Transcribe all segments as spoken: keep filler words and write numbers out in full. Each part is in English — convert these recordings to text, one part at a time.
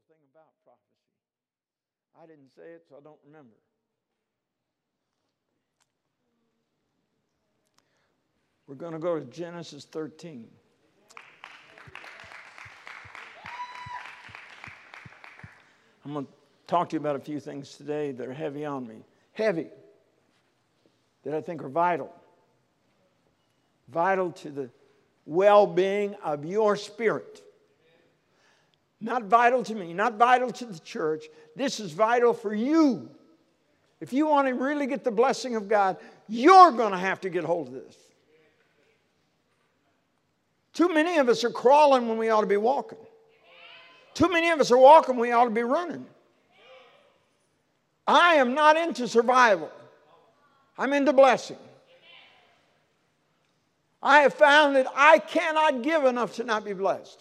thing about prophecy. I didn't say it, so I don't remember. We're going to go to Genesis thirteen. I'm going to talk to you about a few things today that are heavy on me. Heavy. That I think are vital. Vital to the well-being of your spirit. Not vital to me, not vital to the church. This is vital for you. If you want to really get the blessing of God, you're going to have to get hold of this. Too many of us are crawling when we ought to be walking. Too many of us are walking when we ought to be running. I am not into survival. I'm into blessing. I have found that I cannot give enough to not be blessed.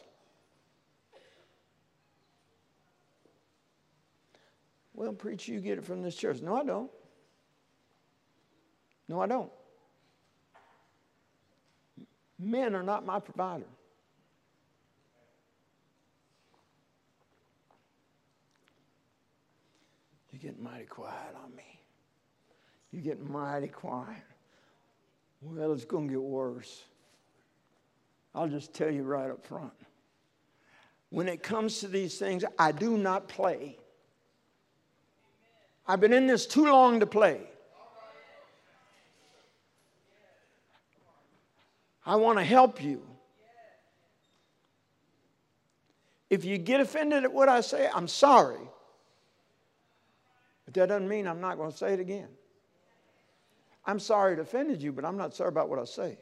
Well, preacher, you get it from this church. No, I don't. No, I don't. Men are not my provider. You're getting mighty quiet on me. You're getting mighty quiet. Well, it's going to get worse. I'll just tell you right up front. When it comes to these things, I do not play. I've been in this too long to play. I want to help you. If you get offended at what I say, I'm sorry. But that doesn't mean I'm not going to say it again. I'm sorry it offended you, but I'm not sorry about what I say.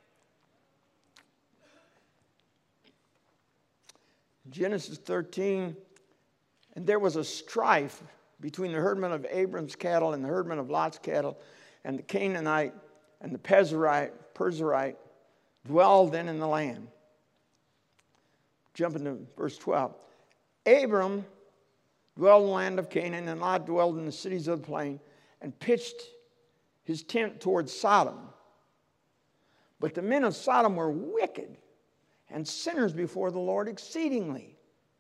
Genesis thirteen, and there was a strife between the herdmen of Abram's cattle and the herdmen of Lot's cattle, and the Canaanite and the Pezerite, Perizite dwelled then in the land. Jumping to verse twelve. Abram dwelled in the land of Canaan, and Lot dwelled in the cities of the plain, and pitched his tent towards Sodom. But the men of Sodom were wicked and sinners before the Lord exceedingly.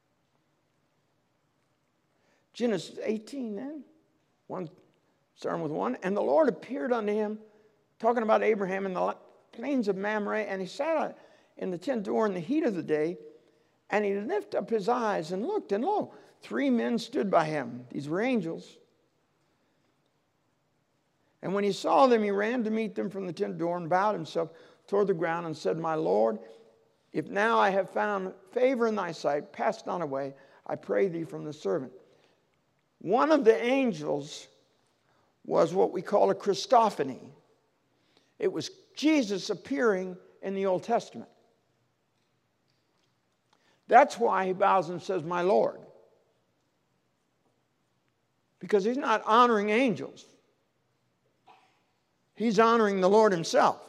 Genesis eighteen then, one, starting with one. And the Lord appeared unto him, talking about Abraham in the plains of Mamre, and he sat in the tent door in the heat of the day, and he lifted up his eyes and looked, and lo, three men stood by him. These were angels. And when he saw them, he ran to meet them from the tent door and bowed himself toward the ground and said, My Lord, if now I have found favor in thy sight, pass not away, I pray thee, from the servant. One of the angels was what we call a Christophany. It was Jesus appearing in the Old Testament. That's why he bows and says, My Lord. Because he's not honoring angels. He's honoring the Lord himself.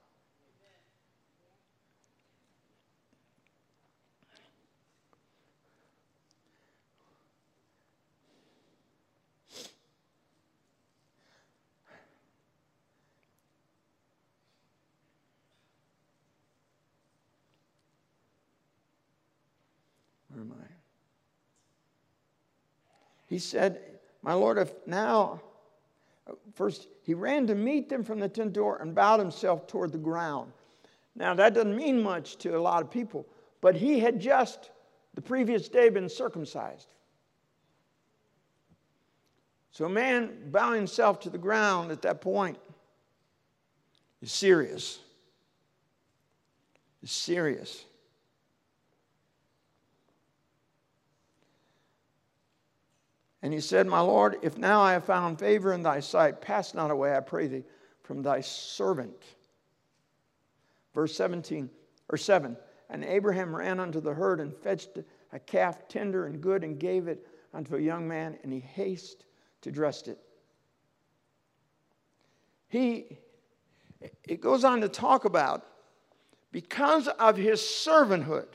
Where am I? He said, My Lord, if now... First, he ran to meet them from the tent door and bowed himself toward the ground. Now, that doesn't mean much to a lot of people, but he had just, the previous day, been circumcised. So a man bowing himself to the ground at that point is serious. Is serious. And he said, My Lord, if now I have found favor in thy sight, pass not away, I pray thee, from thy servant. Verse seventeen, or seven. And Abraham ran unto the herd and fetched a calf tender and good and gave it unto a young man, and he hasted to dress it. He, it goes on to talk about, because of his servanthood.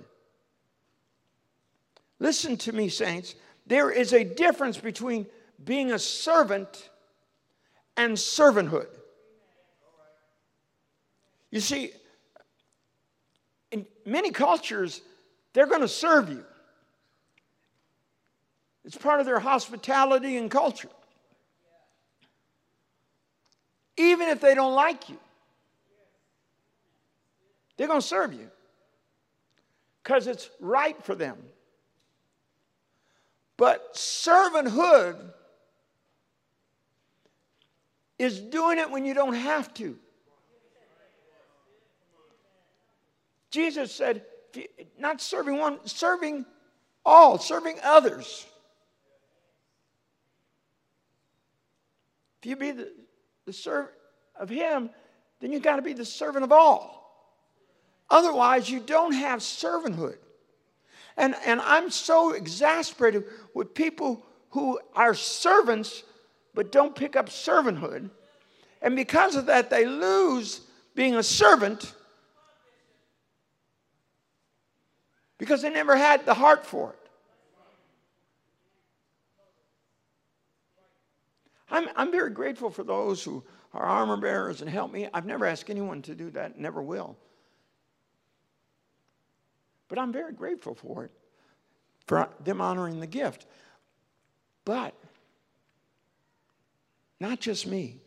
Listen to me, saints. There is a difference between being a servant and servanthood. You see, in many cultures, they're going to serve you. It's part of their hospitality and culture. Even if they don't like you, they're going to serve you because it's right for them. But servanthood is doing it when you don't have to. Jesus said, not serving one, serving all, serving others. If you be the, the servant of him, then you've got to be the servant of all. Otherwise, you don't have servanthood. And, and I'm so exasperated with people who are servants but don't pick up servanthood. And because of that, they lose being a servant because they never had the heart for it. I'm, I'm very grateful for those who are armor bearers and help me. I've never asked anyone to do that, never will. But I'm very grateful for it, for them honoring the gift. But not just me.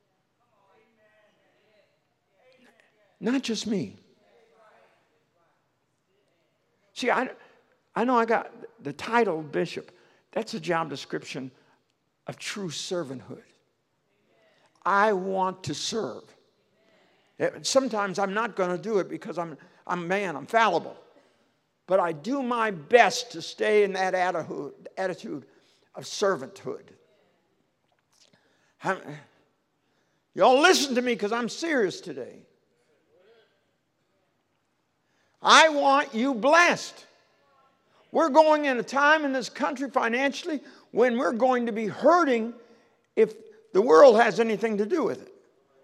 Not just me. See, I, I know I got the title bishop. That's a job description of true servanthood. I want to serve. Sometimes I'm not going to do it because I'm, I'm a man, I'm fallible. But I do my best to stay in that attitude, attitude of servanthood. I'm, y'all listen to me because I'm serious today. I want you blessed. We're going in a time in this country financially when we're going to be hurting if the world has anything to do with it.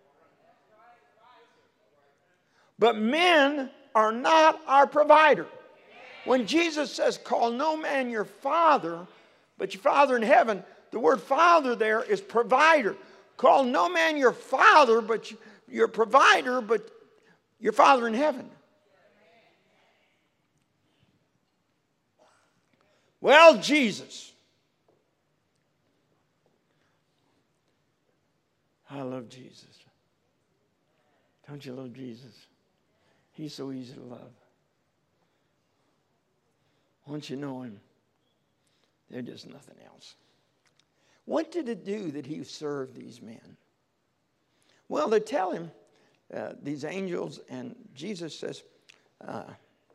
But men are not our provider. When Jesus says, call no man your father, but your Father in heaven, the word father there is provider. Call no man your father, but your provider, but your Father in heaven. Well, Jesus. I love Jesus. Don't you love Jesus? He's so easy to love. Once you know him, there's just nothing else. What did it do that he served these men? Well, they tell him, uh, these angels, and Jesus says, uh,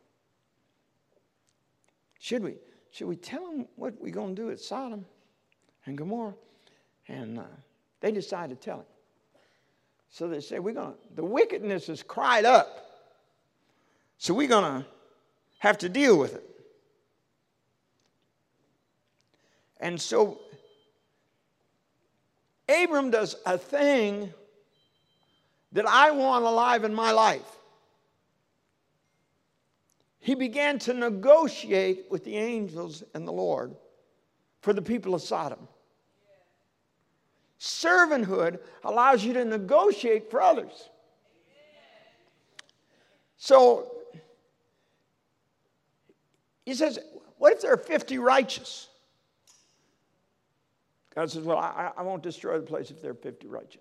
should we? Should we tell them what we're going to do at Sodom and Gomorrah? And uh, they decide to tell him. So they say, we're going to, the wickedness has cried up. So we're going to have to deal with it. And so Abram does a thing that I want alive in my life. He began to negotiate with the angels and the Lord for the people of Sodom. Servanthood allows you to negotiate for others. So he says, what if there are fifty righteous? God says, well, I, I won't destroy the place if there are fifty righteous.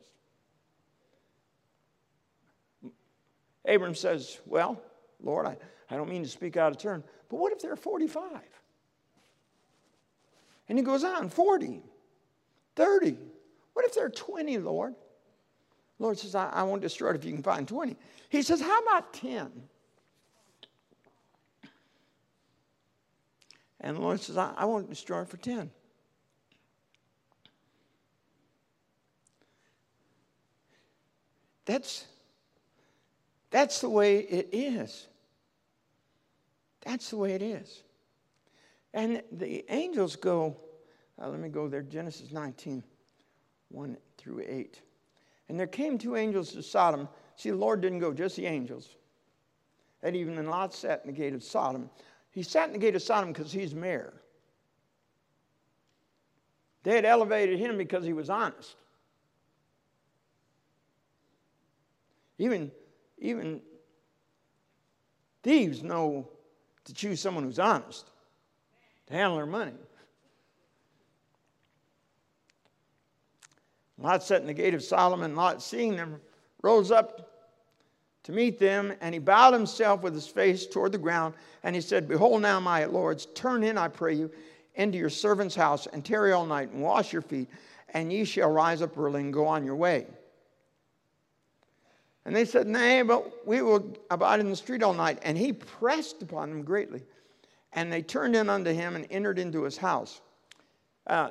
Abram says, well, Lord, I, I don't mean to speak out of turn, but what if there are forty-five? And he goes on, forty, thirty. What if there are twenty, Lord? The Lord says, I, I won't destroy it if you can find twenty. He says, how about ten? And the Lord says, I, I won't destroy it for ten. That's, that's the way it is. That's the way it is. And the angels go, uh, let me go there, Genesis nineteen, one through eight. And there came two angels to Sodom. See, the Lord didn't go, just the angels. And even when Lot sat in the gate of Sodom, he sat in the gate of Sodom because he's mayor. They had elevated him because he was honest. Even, even thieves know to choose someone who's honest, to handle their money. Lot sat in the gate of Solomon. Lot, seeing them, rose up to meet them, and he bowed himself with his face toward the ground, and he said, Behold now, my lords, turn in, I pray you, into your servant's house, and tarry all night, and wash your feet, and ye shall rise up early and go on your way. And they said, Nay, but we will abide in the street all night. And he pressed upon them greatly. And they turned in unto him and entered into his house. Uh,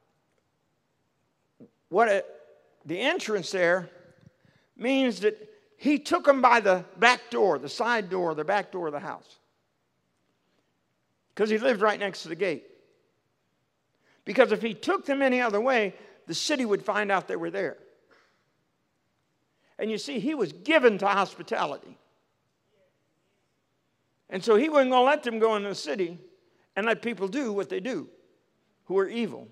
what a, the entrance there means that he took them by the back door, the side door, the back door of the house. Because he lived right next to the gate. Because if he took them any other way, the city would find out they were there. And you see, he was given to hospitality. And so he wasn't going to let them go into the city and let people do what they do, who are evil.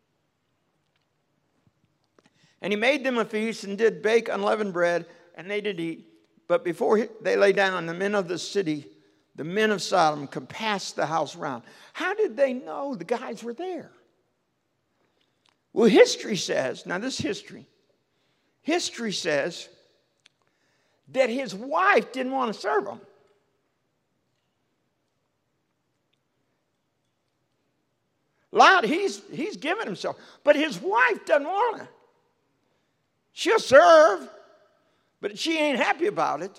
And he made them a feast and did bake unleavened bread, and they did eat. But before they lay down, the men of the city, the men of Sodom, compassed the house round. How did they know the guys were there? Well, history says, now this history, history says that his wife didn't want to serve him. Lot, he's, he's given himself. But his wife doesn't want to. She'll serve, but she ain't happy about it.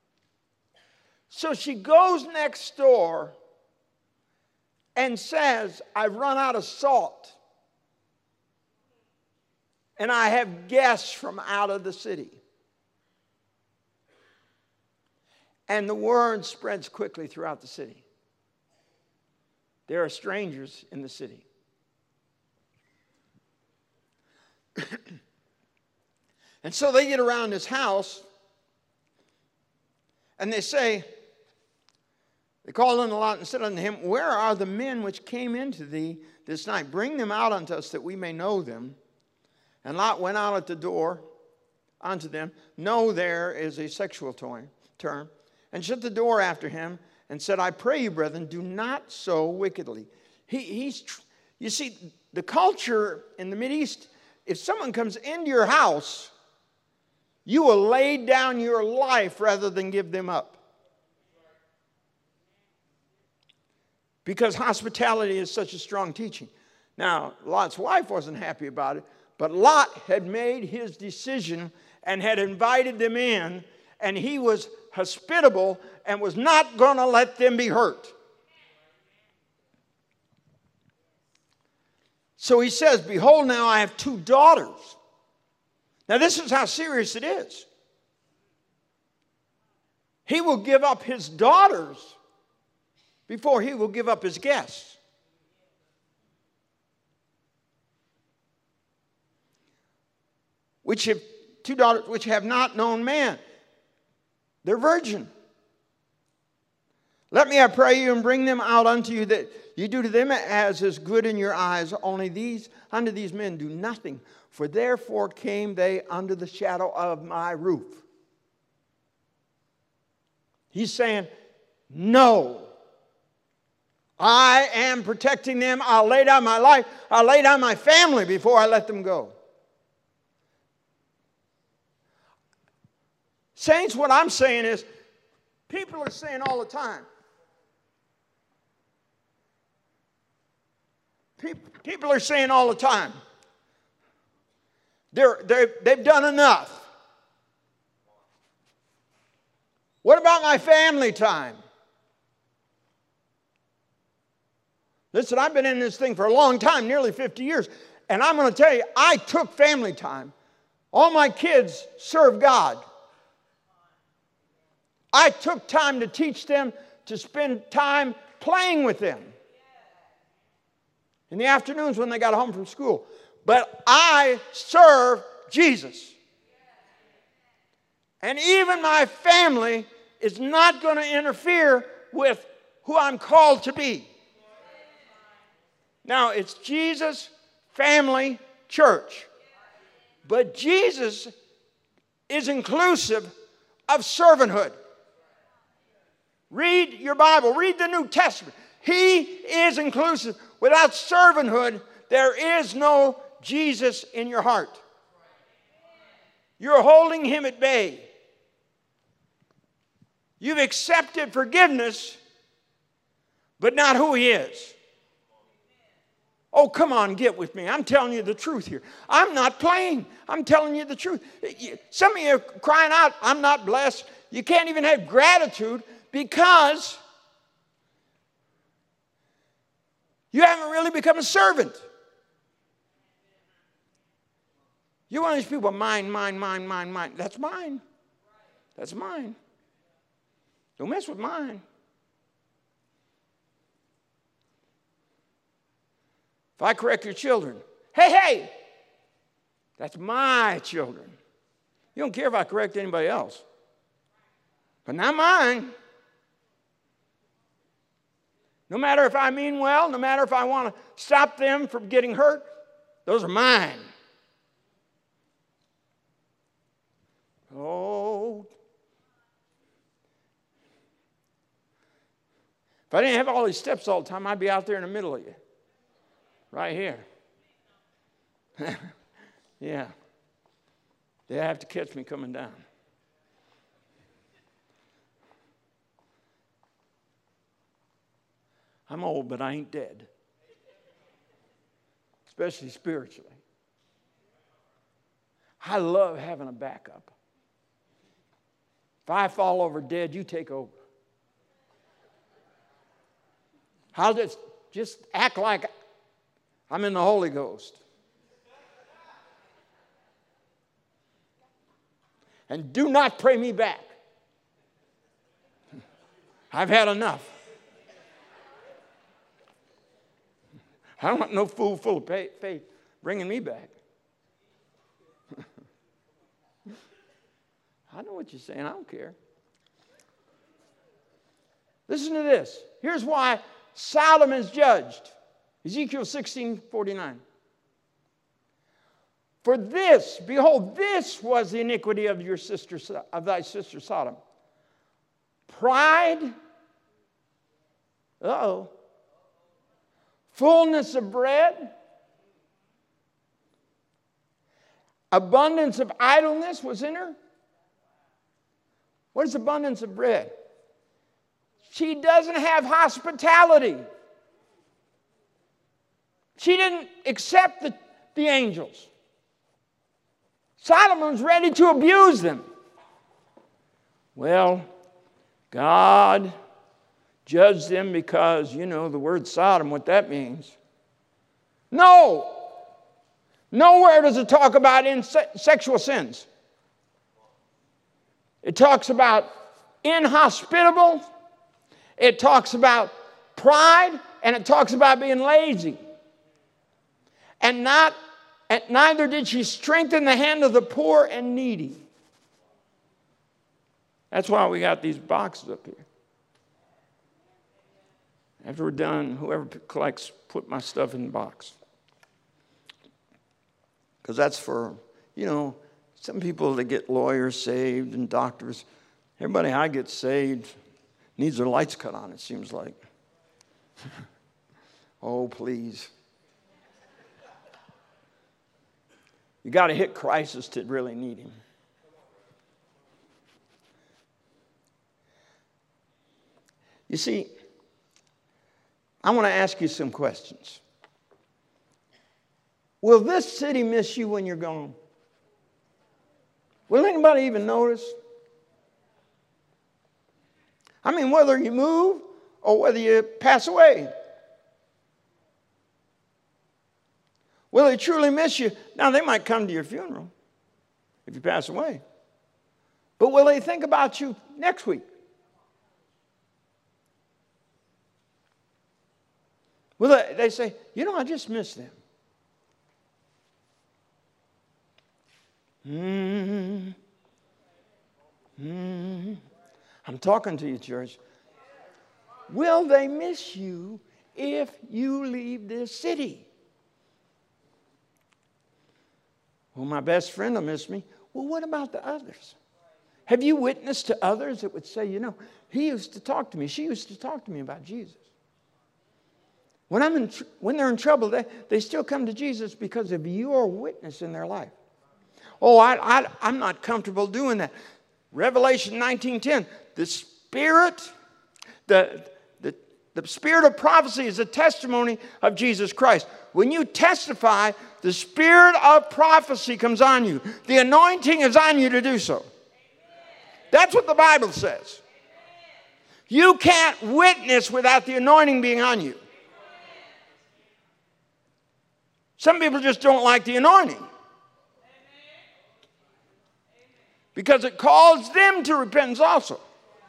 So she goes next door and says, I've run out of salt. And I have guests from out of the city. And the word spreads quickly throughout the city. There are strangers in the city. And so they get around his house, and they say, they called unto Lot and said unto him, Where are the men which came into thee this night? Bring them out unto us that we may know them. And Lot went out at the door unto them. Know there is a sexual term. And shut the door after him and said, I pray you, brethren, do not so wickedly. He, he's, you see, the culture in the Mideast, if someone comes into your house, you will lay down your life rather than give them up. Because hospitality is such a strong teaching. Now, Lot's wife wasn't happy about it, but Lot had made his decision and had invited them in, and he was hospitable and was not going to let them be hurt. So he says, Behold, now I have two daughters. Now this is how serious it is. He will give up his daughters before he will give up his guests. Which have two daughters which have not known man. They're virgin. Let me, I pray you, and bring them out unto you, that you do to them as is good in your eyes. Only these unto these men do nothing, for therefore came they under the shadow of my roof. He's saying, no. I am protecting them. I'll lay down my life. I'll lay down my family before I let them go. Saints, what I'm saying is, people are saying all the time, people are saying all the time, they're, they're, they've done enough. What about my family time? Listen, I've been in this thing for a long time, nearly fifty years, and I'm going to tell you, I took family time. All my kids serve God. I took time to teach them, to spend time playing with them in the afternoons when they got home from school. But I serve Jesus. And even my family is not going to interfere with who I'm called to be. Now, it's Jesus Family Church. But Jesus is inclusive of servanthood. Read your Bible. Read the New Testament. He is inclusive. Without servanthood, there is no Jesus in your heart. You're holding him at bay. You've accepted forgiveness, but not who he is. Oh, come on, get with me. I'm telling you the truth here. I'm not playing. I'm telling you the truth. Some of you are crying out, I'm not blessed. You can't even have gratitude because you haven't really become a servant. You're one of these people, mine, mine, mine, mine, mine. That's mine. That's mine. Don't mess with mine. If I correct your children, hey, hey, that's my children. You don't care if I correct anybody else, but not mine. No matter if I mean well, no matter if I want to stop them from getting hurt, those are mine. Oh. If I didn't have all these steps all the time, I'd be out there in the middle of you. Right here. Yeah. They have to catch me coming down. I'm old, but I ain't dead. Especially spiritually. I love having a backup. If I fall over dead, you take over. I'll just, just act like I'm in the Holy Ghost. And do not pray me back. I've had enough. I don't want no fool full of faith bringing me back. I know what you're saying. I don't care. Listen to this. Here's why Sodom is judged. Ezekiel sixteen forty-nine. For this, behold, this was the iniquity of your sister, of thy sister Sodom. Pride, uh-oh, fullness of bread, abundance of idleness was in her. What is abundance of bread? She doesn't have hospitality. She didn't accept the, the angels. Solomon's ready to abuse them. Well, God judged them because, you know, the word Sodom, what that means. No. Nowhere does it talk about in se- sexual sins. It talks about inhospitable. It talks about pride, and it talks about being lazy. And not, and neither did she strengthen the hand of the poor and needy. That's why we got these boxes up here. After we're done, whoever collects, put my stuff in the box. Because that's for, you know, some people that get lawyers saved and doctors. Everybody I get saved needs their lights cut on, it seems like. Oh, please. You got to hit crisis to really need him. You see, I want to ask you some questions. Will this city miss you when you're gone? Will anybody even notice? I mean, whether you move or whether you pass away. Will they truly miss you? Now, they might come to your funeral if you pass away. But will they think about you next week? Will they, they say, you know, I just miss them. Mm-hmm. Mm-hmm. I'm talking to you, church. Will they miss you if you leave this city? Well, my best friend will miss me. Well, what about the others? Have you witnessed to others that would say, you know, he used to talk to me, she used to talk to me about Jesus? When, I'm in tr- when they're in trouble, they, they still come to Jesus because of your witness in their life. Oh, I, I, I'm not comfortable doing that. Revelation nineteen ten, the Spirit, the, the, the Spirit of prophecy is a testimony of Jesus Christ. When you testify, the Spirit of prophecy comes on you. The anointing is on you to do so. That's what the Bible says. You can't witness without the anointing being on you. Some people just don't like the anointing because it calls them to repentance also.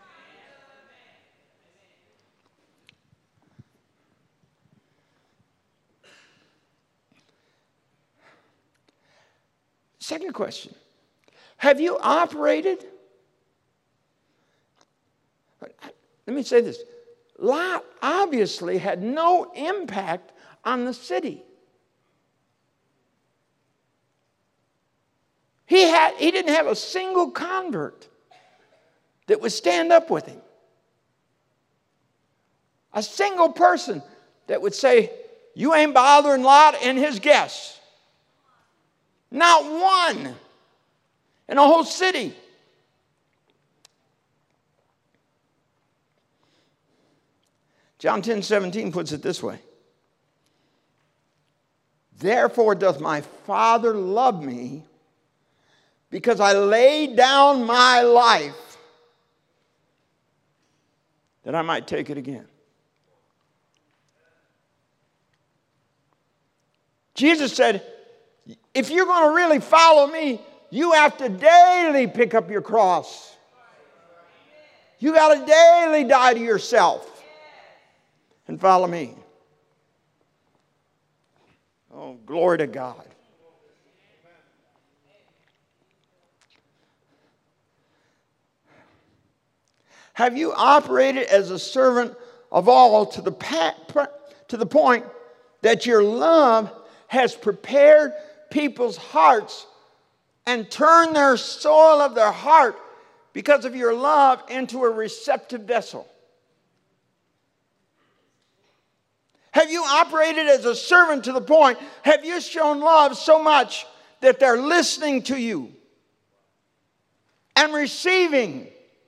Second question. Have you operated? Let me say this. Lot obviously had no impact on the city. He, had, he didn't have a single convert that would stand up with him. A single person that would say, you ain't bothering Lot and his guests. Not one in a whole city. John ten seventeen puts it this way. Therefore doth my Father love me, because I laid down my life that I might take it again. Jesus said, if you're going to really follow me, you have to daily pick up your cross. You got to daily die to yourself and follow me. Oh, glory to God. Have you operated as a servant of all to the, pa- to the point that your love has prepared people's hearts and turned their soil of their heart because of your love into a receptive vessel? Have you operated as a servant to the point, have you shown love so much that they're listening to you and receiving?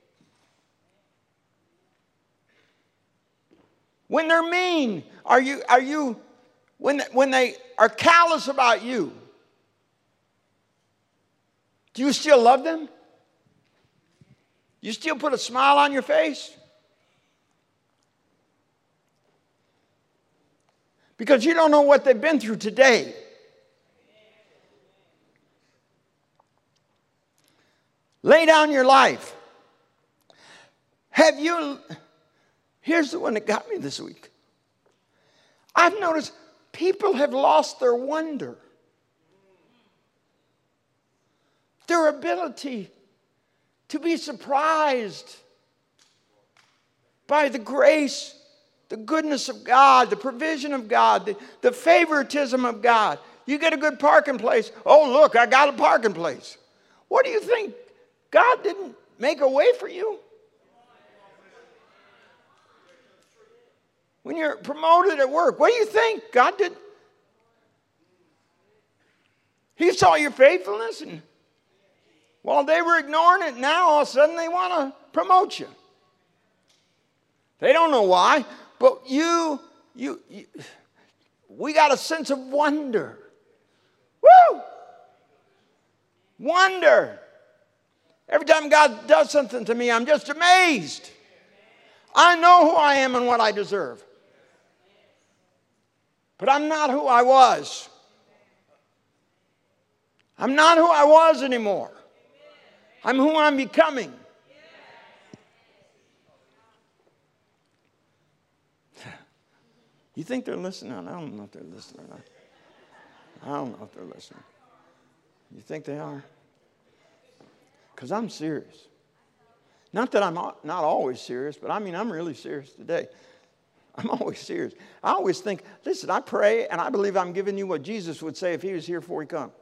When they're mean, are you, are you, when, when they are callous about you, do you still love them? You still put a smile on your face? Because you don't know what they've been through today. Lay down your life. Have you... Here's the one that got me this week. I've noticed people have lost their wonder, their ability to be surprised by the grace, the goodness of God, the provision of God, the, the favoritism of God. You get a good parking place. Oh, look, I got a parking place. What do you think? God didn't make a way for you? When you're promoted at work, what do you think? God did. He saw your faithfulness, and while they were ignoring it, now all of a sudden they want to promote you. They don't know why, but you, you, you we got a sense of wonder. Woo! Wonder. Every time God does something to me, I'm just amazed. I know who I am and what I deserve. But I'm not who I was. I'm not who I was anymore. I'm who I'm becoming. You think they're listening? I don't know if they're listening or not. I don't know if they're listening. You think they are? Because I'm serious. Not that I'm not always serious, but I mean, I'm really serious today. I'm always serious. I always think, listen, I pray and I believe I'm giving you what Jesus would say if he was here before he come.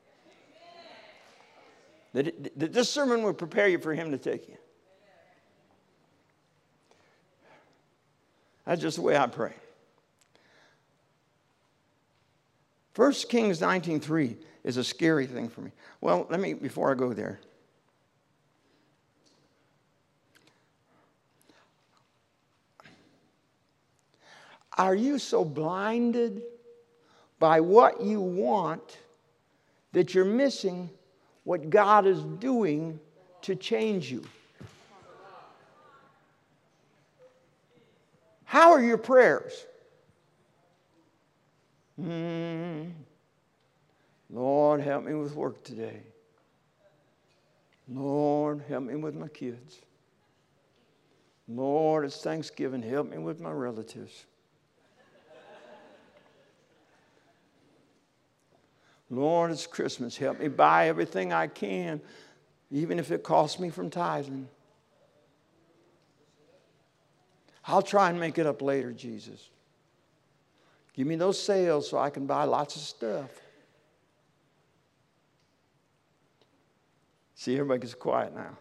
That, it, that this sermon would prepare you for him to take you. That's just the way I pray. First Kings nineteen three is a scary thing for me. Well, let me, before I go there. Are you so blinded by what you want that you're missing what God is doing to change you? How are your prayers? Hmm. Lord, help me with work today. Lord, help me with my kids. Lord, it's Thanksgiving. Help me with my relatives. Lord, it's Christmas. Help me buy everything I can, even if it costs me from tithing. I'll try and make it up later, Jesus. Give me those sales so I can buy lots of stuff. See, everybody gets quiet now.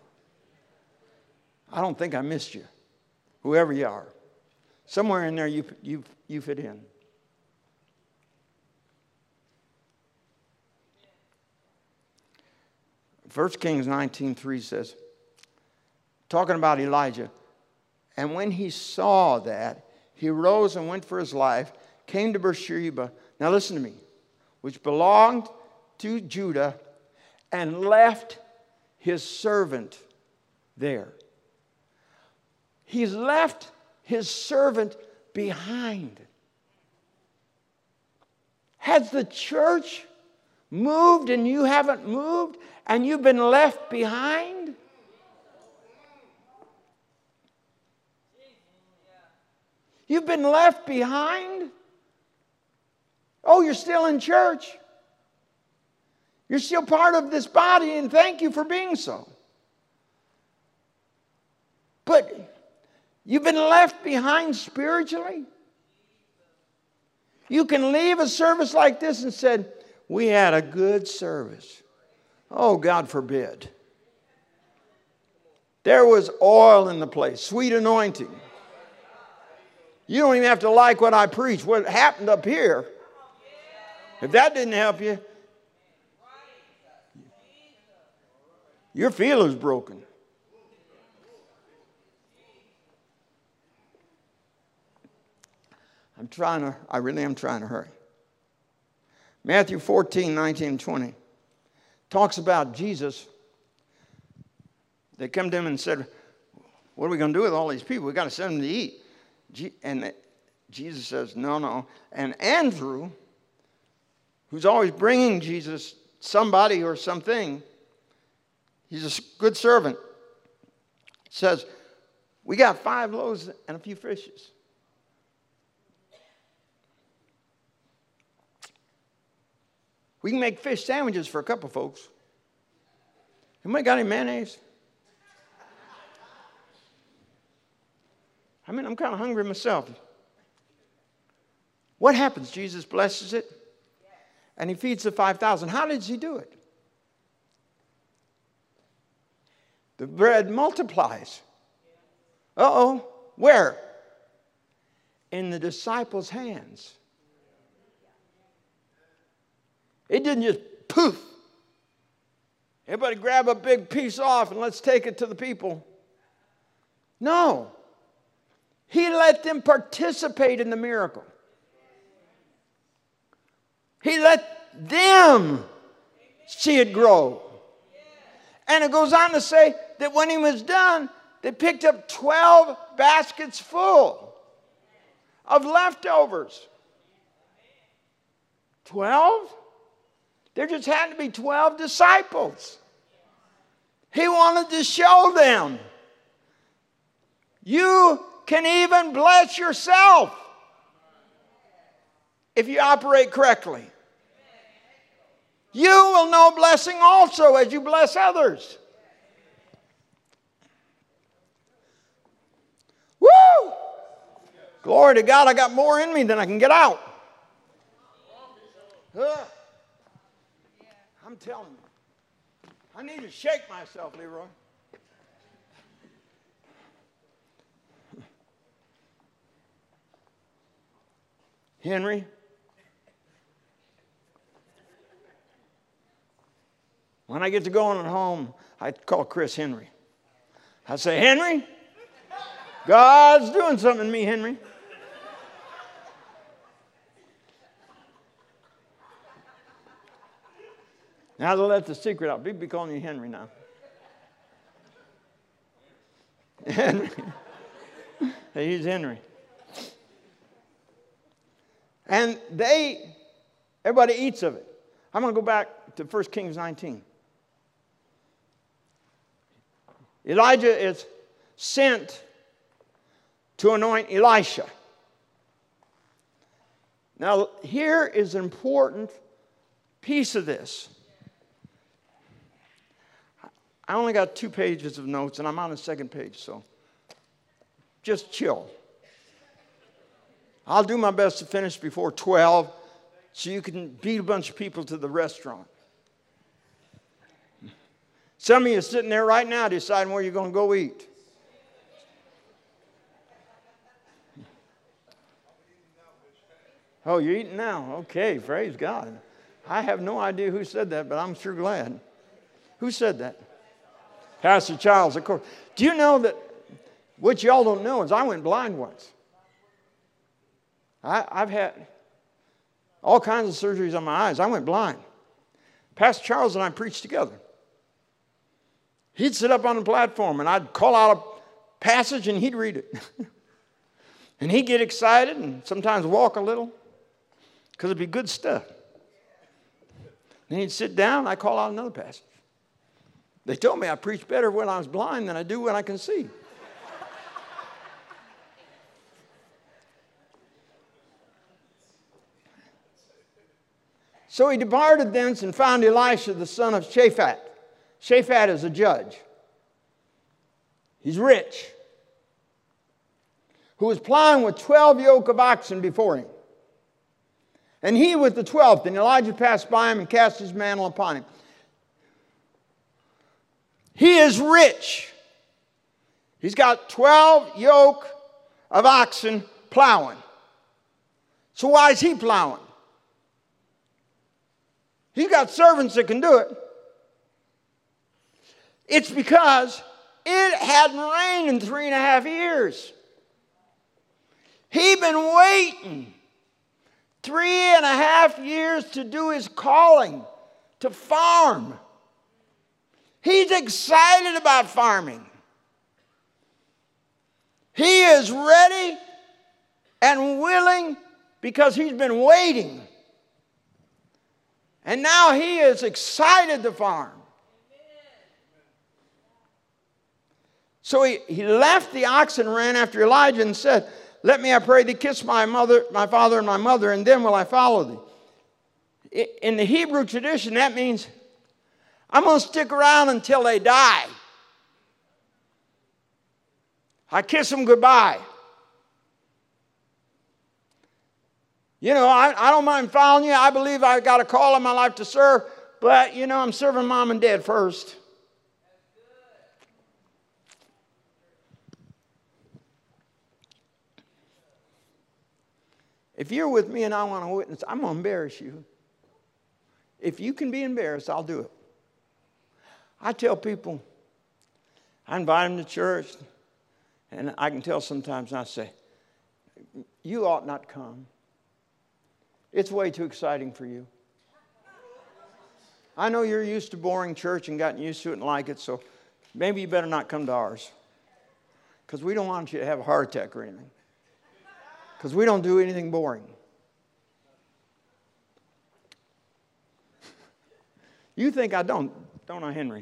I don't think I missed you, whoever you are. Somewhere in there you, you, you fit in. First Kings nineteen three says, talking about Elijah, and when he saw that, he rose and went for his life, came to Beersheba, now listen to me, which belonged to Judah, and left his servant there. He's left his servant behind. Has the church moved and you haven't moved and you've been left behind? You've been left behind? Oh, you're still in church. You're still part of this body, and thank you for being so. But you've been left behind spiritually. You can leave a service like this and say, we had a good service. Oh, God forbid. There was oil in the place, sweet anointing. You don't even have to like what I preach. What happened up here, if that didn't help you, your feeler's broken. I'm trying to, I really am trying to hurry. Matthew fourteen, nineteen, and twenty talks about Jesus. They come to him and said, what are we going to do with all these people? We've got to send them to eat. And Jesus says, no, no. And Andrew, who's always bringing Jesus somebody or something, he's a good servant, says, we got five loaves and a few fishes. We can make fish sandwiches for a couple folks. Anybody got any mayonnaise? I mean, I'm kind of hungry myself. What happens? Jesus blesses it, and he feeds the five thousand. How does he do it? The bread multiplies. Uh-oh. Where? In the disciples' hands. It didn't just poof. Everybody grab a big piece off and let's take it to the people. No. He let them participate in the miracle. He let them see it grow. And it goes on to say that when he was done, they picked up twelve baskets full of leftovers. twelve? There just had to be twelve disciples. He wanted to show them. You can even bless yourself if you operate correctly. You will know blessing also as you bless others. Woo! Glory to God, I got more in me than I can get out. Ugh. I'm telling you, I need to shake myself, Leroy. Henry, When I get to going at home, I call Chris Henry. I say, Henry, God's doing something in me, Henry. Now to let the secret out. People be calling you Henry now. Henry. Hey, he's Henry. And they, everybody eats of it. I'm going to go back to First Kings nineteen. Elijah is sent to anoint Elisha. Now, here is an important piece of this. I only got two pages of notes, and I'm on the second page, so just chill. I'll do my best to finish before twelve so you can beat a bunch of people to the restaurant. Some of you are sitting there right now deciding where you're going to go eat. Oh, you're eating now? Okay, praise God. I have no idea who said that, but I'm sure glad. Who said that? Pastor Charles, of course. Do you know that what y'all don't know is I went blind once. I, I've had all kinds of surgeries on my eyes. I went blind. Pastor Charles and I preached together. He'd sit up on the platform, and I'd call out a passage, and he'd read it. And he'd get excited and sometimes walk a little because it'd be good stuff. Then he'd sit down, and I'd call out another passage. They told me I preach better when I was blind than I do when I can see. So he departed thence and found Elisha the son of Shaphat. Shaphat is a judge. He's rich. Who was plowing with twelve yoke of oxen before him. And he with the twelfth. And Elijah passed by him and cast his mantle upon him. He is rich. He's got twelve yoke of oxen plowing. So why is he plowing? He's got servants that can do it. It's because it hadn't rained in three and a half years. He'd been waiting three and a half years to do his calling, to farm. He's excited about farming. He is ready and willing because he's been waiting. And now he is excited to farm. So he, he left the ox and ran after Elijah and said, let me, I pray thee, kiss my mother, my father and my mother, and then will I follow thee. In the Hebrew tradition, that means I'm going to stick around until they die. I kiss them goodbye. You know, I, I don't mind following you. I believe I've got a call in my life to serve, but, you know, I'm serving mom and dad first. If you're with me and I want to witness, I'm going to embarrass you. If you can be embarrassed, I'll do it. I tell people, I invite them to church, and I can tell sometimes, and I say, you ought not come. It's way too exciting for you. I know you're used to boring church and gotten used to it and like it, so maybe you better not come to ours. Because we don't want you to have a heart attack or anything. Because we don't do anything boring. You think I don't, don't I, Henry?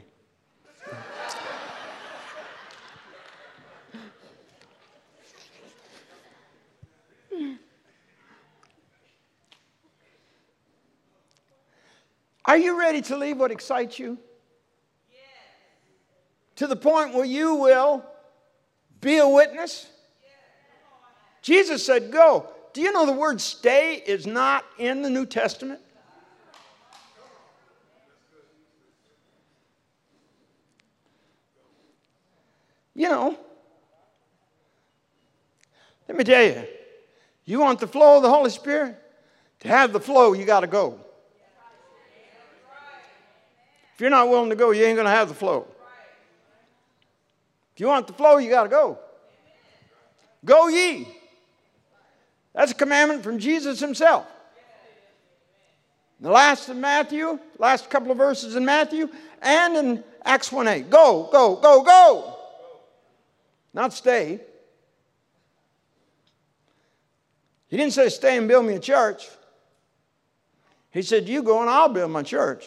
Are you ready to leave what excites you? Yes. To the point where you will be a witness? Jesus said, go. Do you know the word stay is not in the New Testament? You know, let me tell you, you want the flow of the Holy Spirit? To have the flow, you got to go. If you're not willing to go, you ain't going to have the flow. If you want the flow, you got to go. Go ye. That's a commandment from Jesus himself. The last in Matthew, last couple of verses in Matthew, and in Acts one eight. Go, go, go, go. Not stay. He didn't say stay and build me a church. He said, you go and I'll build my church.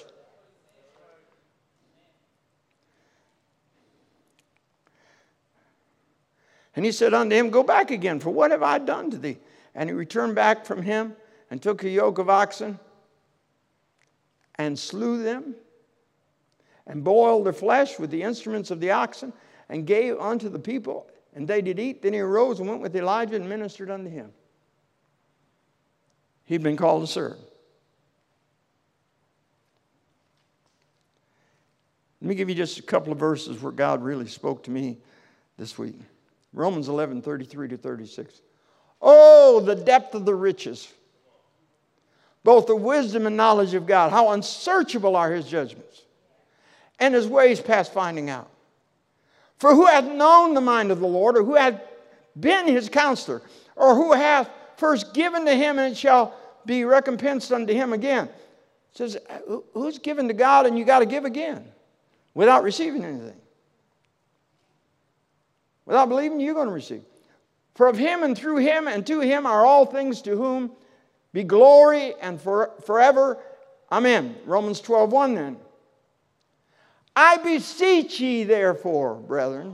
And he said unto him, go back again, for what have I done to thee? And he returned back from him and took a yoke of oxen and slew them and boiled their flesh with the instruments of the oxen and gave unto the people, and they did eat. Then he arose and went with Elijah and ministered unto him. He'd been called to serve. Let me give you just a couple of verses where God really spoke to me this week. Romans eleven, thirty-three to thirty-six. Oh, the depth of the riches, both the wisdom and knowledge of God. How unsearchable are his judgments, and his ways past finding out. For who hath known the mind of the Lord, or who hath been his counselor, or who hath first given to him, and it shall be recompensed unto him again? It says, who's given to God, and you got to give again without receiving anything. Without believing, you're going to receive. For of him and through him and to him are all things, to whom be glory and for, forever. Amen. Romans twelve one then. I beseech ye therefore, brethren,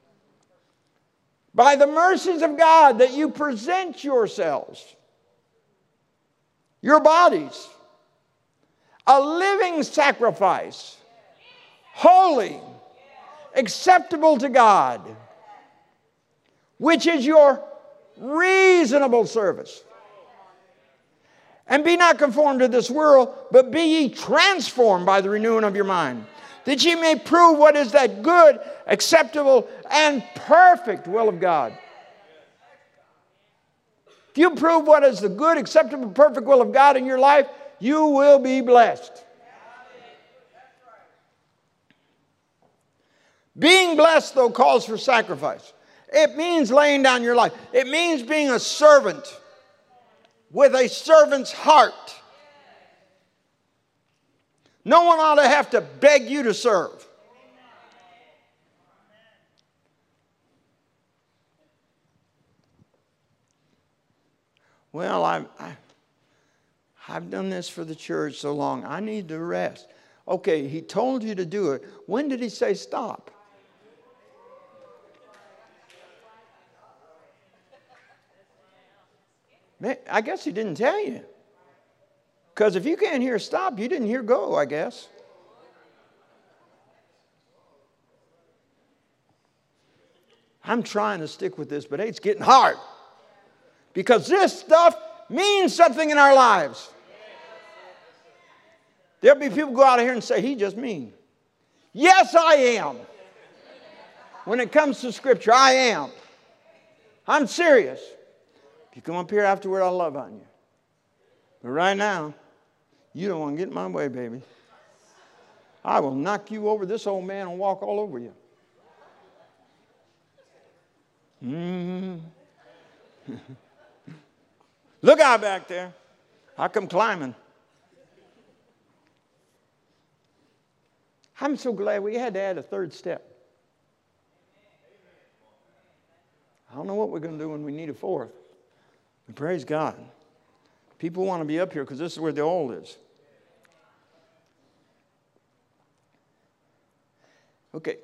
by the mercies of God, that you present yourselves, your bodies, a living sacrifice, holy, acceptable to God, which is your reasonable service. And be not conformed to this world, but be ye transformed by the renewing of your mind, that ye may prove what is that good, acceptable, and perfect will of God. If you prove what is the good, acceptable, perfect will of God in your life, you will be blessed. Being blessed, though, calls for sacrifice. It means laying down your life. It means being a servant with a servant's heart. No one ought to have to beg you to serve. Well, I've, I, I've done this for the church so long. I need to rest. Okay, he told you to do it. When did he say stop? I guess he didn't tell you. Because if you can't hear stop, you didn't hear go, I guess. I'm trying to stick with this, but hey, it's getting hard. Because this stuff means something in our lives. There'll be people go out of here and say, he just mean. Yes, I am. When it comes to Scripture, I am. I'm serious. If you come up here afterward, I'll love on you. But right now, you don't want to get in my way, baby. I will knock you over this old man and walk all over you. Mm-hmm. Look out back there. I come climbing. I'm so glad we had to add a third step. I don't know what we're going to do when we need a fourth. But praise God. People want to be up here because this is where the oil is. Okay.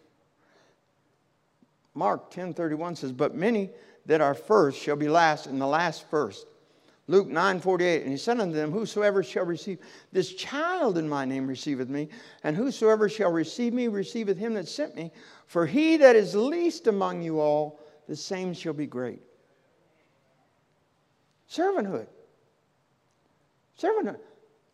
Mark ten thirty-one says, but many that are first shall be last, and the last first. Luke nine forty-eight, and he said unto them, whosoever shall receive this child in my name receiveth me, and whosoever shall receive me receiveth him that sent me. For he that is least among you all, the same shall be great. Servanthood. Servanthood.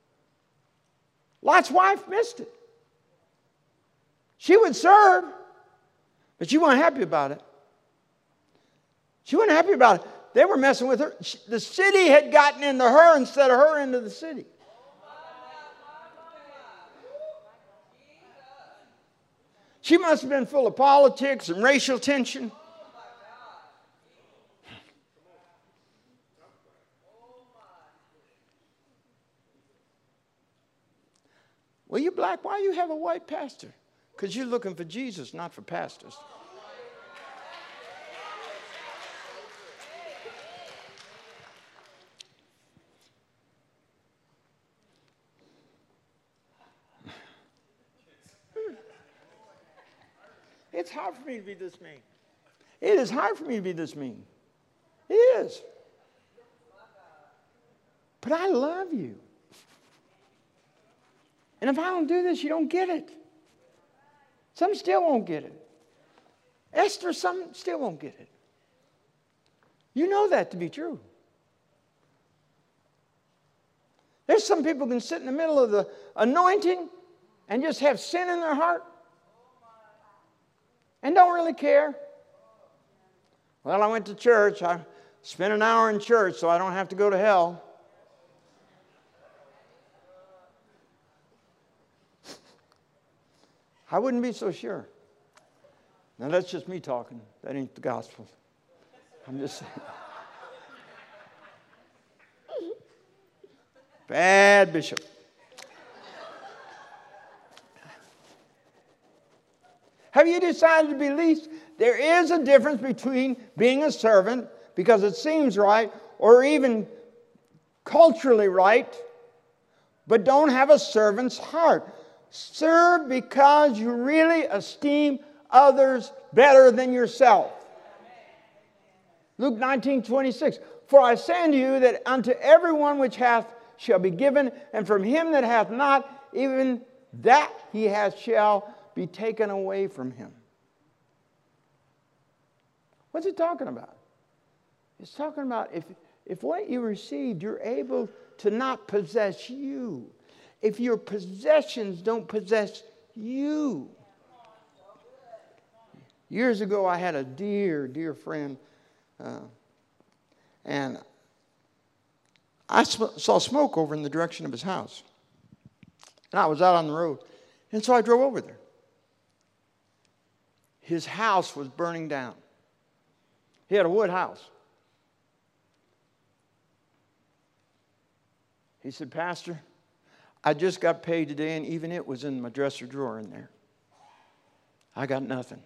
Lot's wife missed it. She would serve, but she wasn't happy about it. She wasn't happy about it. They were messing with her. The city had gotten into her instead of her into the city. She must have been full of politics and racial tension. Well, you black, why you have a white pastor? Because you're looking for Jesus, not for pastors. It's hard for me to be this mean. It is hard for me to be this mean. It is. But I love you. And if I don't do this, you don't get it. Some still won't get it. Esther, some still won't get it. You know that to be true. There's some people who can sit in the middle of the anointing and just have sin in their heart and don't really care. Well, I went to church. I spent an hour in church so I don't have to go to hell. I wouldn't be so sure. Now, that's just me talking. That ain't the gospel. I'm just saying. Bad bishop. Have you decided to be least? There is a difference between being a servant because it seems right or even culturally right, but don't have a servant's heart. Serve because you really esteem others better than yourself. Luke nineteen twenty-six. For I say unto you that unto everyone which hath shall be given, and from him that hath not, even that he hath shall be taken away from him. What's it talking about? It's talking about if, if what you received, you're able to not possess you. If your possessions don't possess you. Years ago, I had a dear, dear friend, uh, and I sm- saw smoke over in the direction of his house. And I was out on the road, and so I drove over there. His house was burning down. He had a wood house. He said, Pastor, I just got paid today, and even it was in my dresser drawer in there. I got nothing.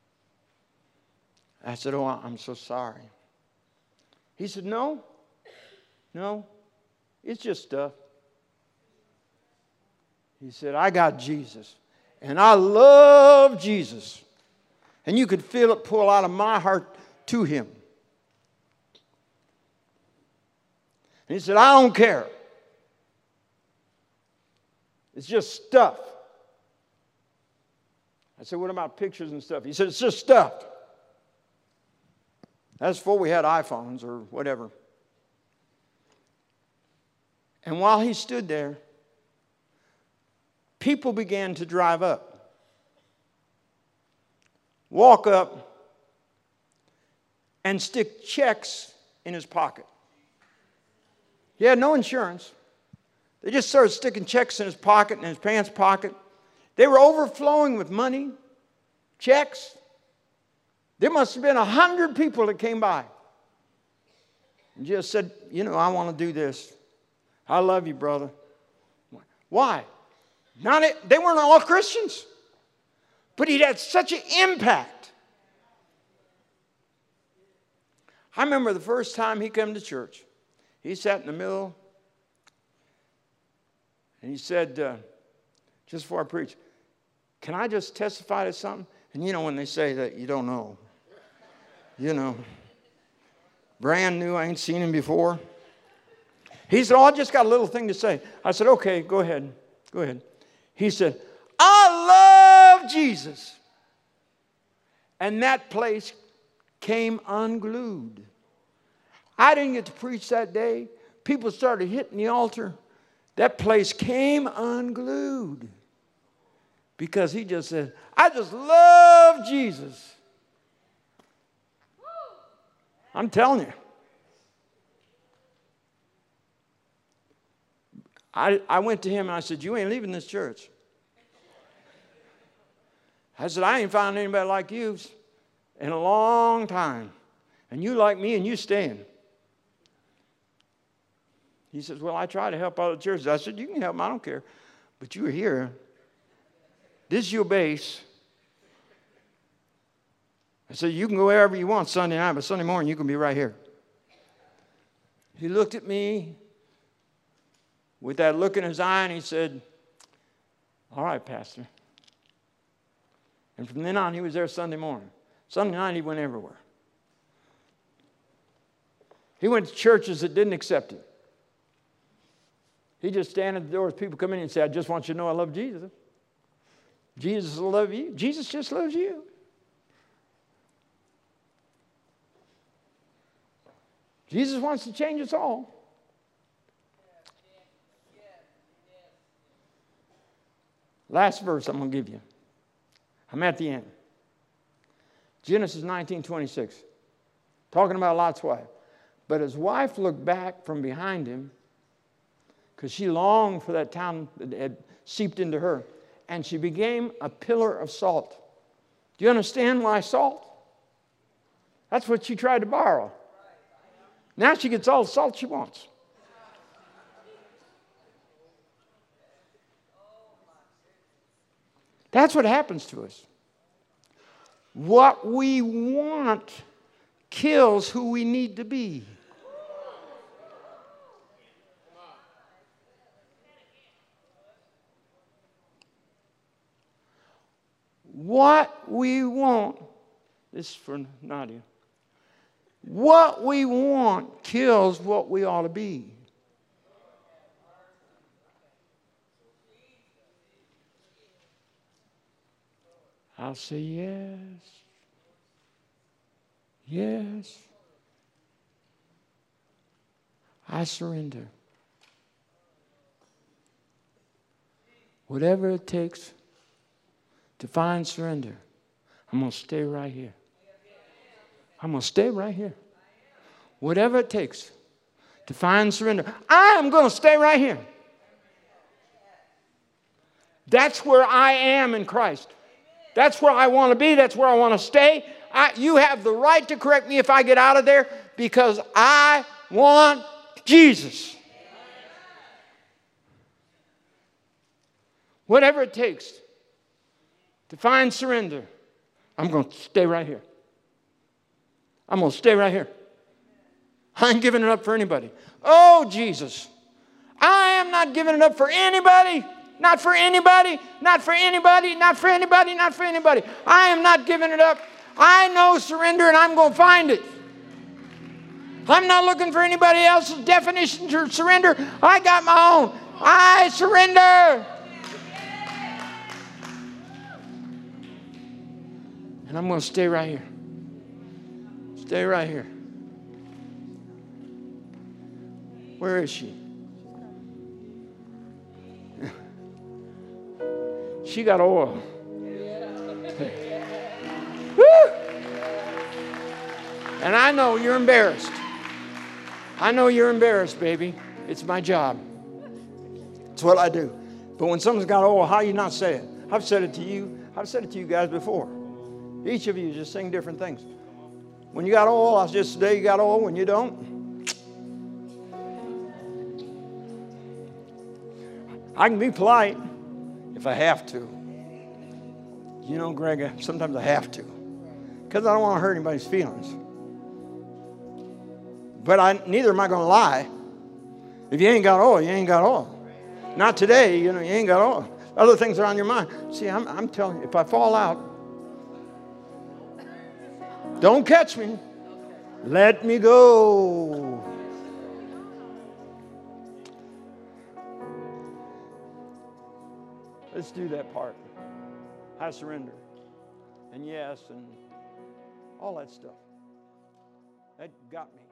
I said, oh, I'm so sorry. He said, no, no, it's just stuff. He said, I got Jesus, and I love Jesus. And you could feel it pull out of my heart to him. And he said, I don't care. It's just stuff. I said, what about pictures and stuff? He said, it's just stuff. That's before we had iPhones or whatever. And while he stood there, people began to drive up, walk up, and stick checks in his pocket. He had no insurance. They just started sticking checks in his pocket and in his pants pocket. They were overflowing with money, checks. There must have been a hundred people that came by and just said, you know, I want to do this. I love you, brother. Why? Not it, they weren't all Christians. But he had such an impact. I remember the first time he came to church. He sat in the middle. And he said, uh, just before I preach, can I just testify to something? And you know when they say that, you don't know. You know. Brand new, I ain't seen him before. He said, oh, I just got a little thing to say. I said, okay, go ahead. Go ahead. He said, I love Jesus. And that place came unglued. I didn't get to preach that day. People started hitting the altar. That place came unglued. Because he just said, I just love Jesus. I'm telling you. I, I went to him and I said, you ain't leaving this church. I said, I ain't found anybody like you in a long time. And you like me and you staying. He says, well, I try to help other churches. I said, you can help them, I don't care. But you're here. This is your base. I said, you can go wherever you want Sunday night, but Sunday morning you can be right here. He looked at me with that look in his eye and he said, all right, Pastor. And from then on, he was there Sunday morning. Sunday night, he went everywhere. He went to churches that didn't accept him. He just stand at the doors. People come in and say, I just want you to know I love Jesus. Jesus will love you. Jesus just loves you. Jesus wants to change us all. Last verse I'm going to give you. I'm at the end. Genesis nineteen twenty-six. Talking about Lot's wife. But his wife looked back from behind him because she longed for that town that had seeped into her. And she became a pillar of salt. Do you understand why salt? That's what she tried to borrow. Now she gets all the salt she wants. That's what happens to us. What we want kills who we need to be. What we want, this is for Nadia. What we want kills what we ought to be. I'll say yes. Yes. I surrender. Whatever it takes to find surrender, I'm going to stay right here. I'm going to stay right here. Whatever it takes to find surrender, I am going to stay right here. That's where I am in Christ. That's where I want to be. That's where I want to stay. I, you have the right to correct me if I get out of there because I want Jesus. Whatever it takes to find surrender, I'm going to stay right here. I'm going to stay right here. I ain't giving it up for anybody. Oh, Jesus. I am not giving it up for anybody. Not for anybody. Not for anybody. Not for anybody. Not for anybody. I am not giving it up. I know surrender and I'm going to find it. I'm not looking for anybody else's definition to surrender. I got my own. I surrender. And I'm going to stay right here. Stay right here. Where is she? She got oil. Woo! And I know you're embarrassed. I know you're embarrassed, baby. It's my job. It's what I do. But when someone's got oil, how you not say it? I've said it to you. I've said it to you guys before. Each of you just sing different things. When you got oil, I'll just say you got oil. When you don't, I can be polite if I have to. You know, Greg, sometimes I have to. Because I don't want to hurt anybody's feelings. But I, neither am I going to lie. If you ain't got oil, you ain't got oil. Not today, you know, you ain't got oil. Other things are on your mind. See, I'm, I'm telling you, if I fall out, don't catch me. Let me go. Let's do that part. I surrender. And yes, and all that stuff. That got me.